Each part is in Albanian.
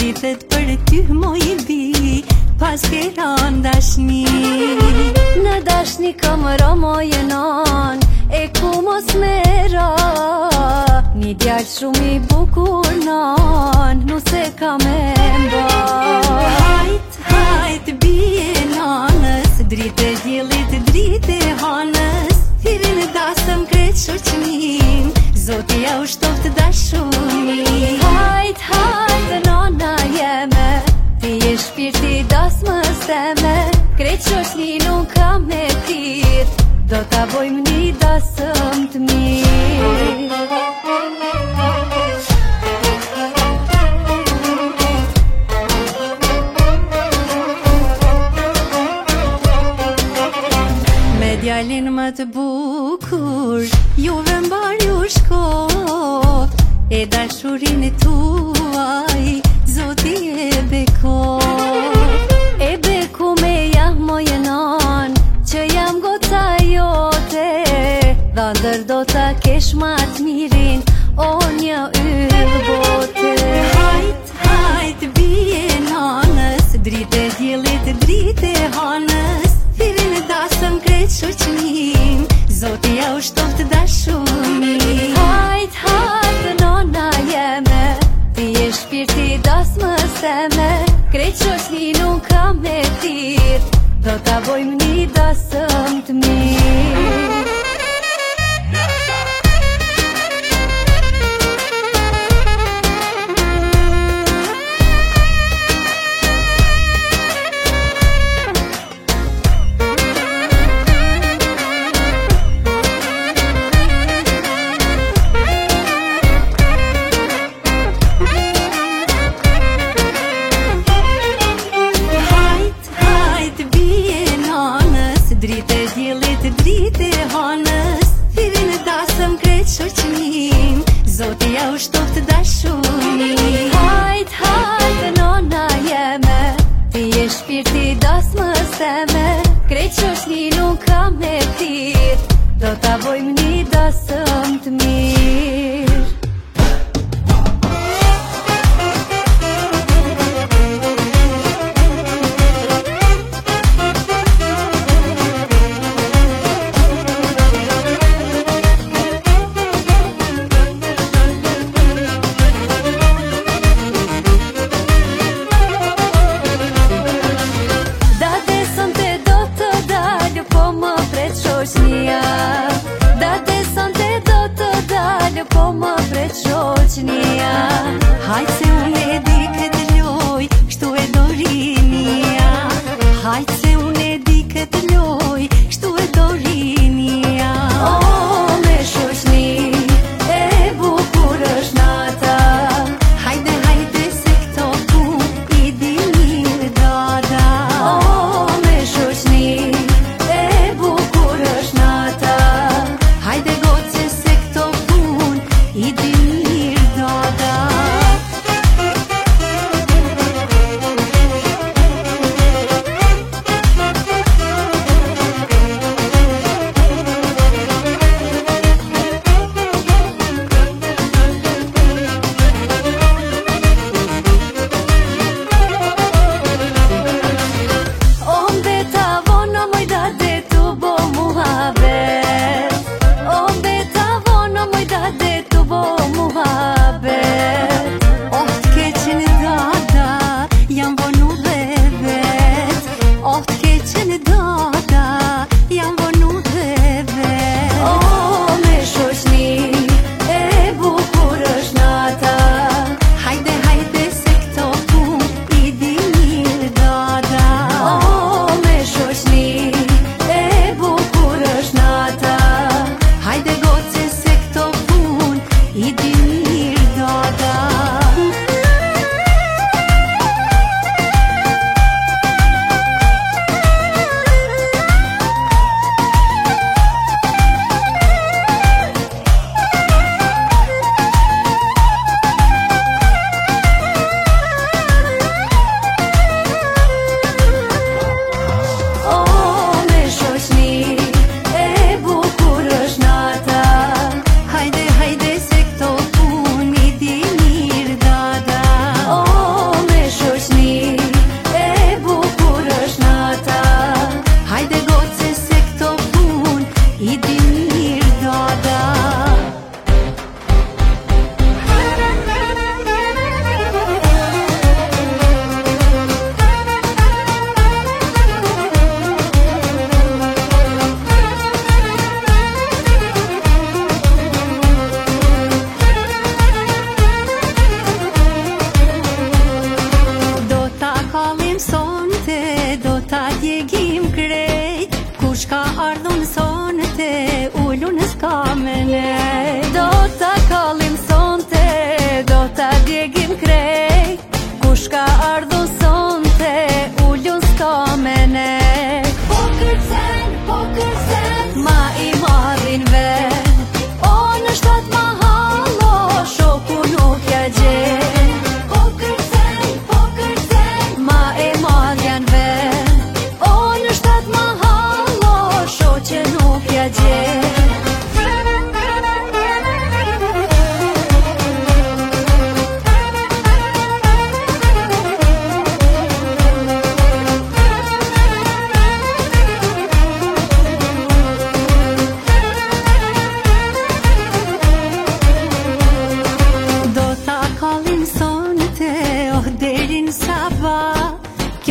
Pritet për ty moj bi, pas ke ran dashni. Në dashni kam ra moje nan, e ku mos me ra. Një djallë shumë i bukur nan, nuse ka me mba. Hajt bie nanës, drite djelit drite hanës. Firin dasëm kretë shoqnim, Zoti ja u shtoft dashuni. Hajt nana jeme, ti je shpirti das më steme. Kretë shoqni nuk ka me tir, do ta bojmë një dasëm të mirë. Djalin më të bukur, juve mbar ju shkop, e dashurin tuaj, Zoti e beko. E beku me jah moje nan, që jam goca jote, dha ndër do ta kesh ma të mirin, o një yll bote. Hajt bie nanës, drite djelit drite hanës. Firin dasëm kretë shoqnim, Zoti ja u shtoft dashuni. Hajt nona jeme, ti je shpirti das më steme. Kretë shoqni nuk ka me tir, do ta bojmë një dasëm të mirë. Drite djelit drite hanës, firin dasëm kretë shoqnim, Zoti ja u shtoft dashuni. Hajt nona jeme, ti je shpirti das më steme. Kretë shoqni nuk ka me tir, do ta bojmë një dasëm të mirë.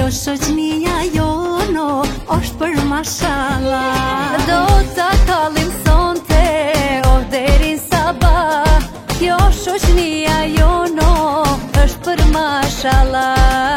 shoqnia jono është për mashallah. Do ta kallim sonte, oh deri sabah. Kjo shoqnia jono është për mashallah.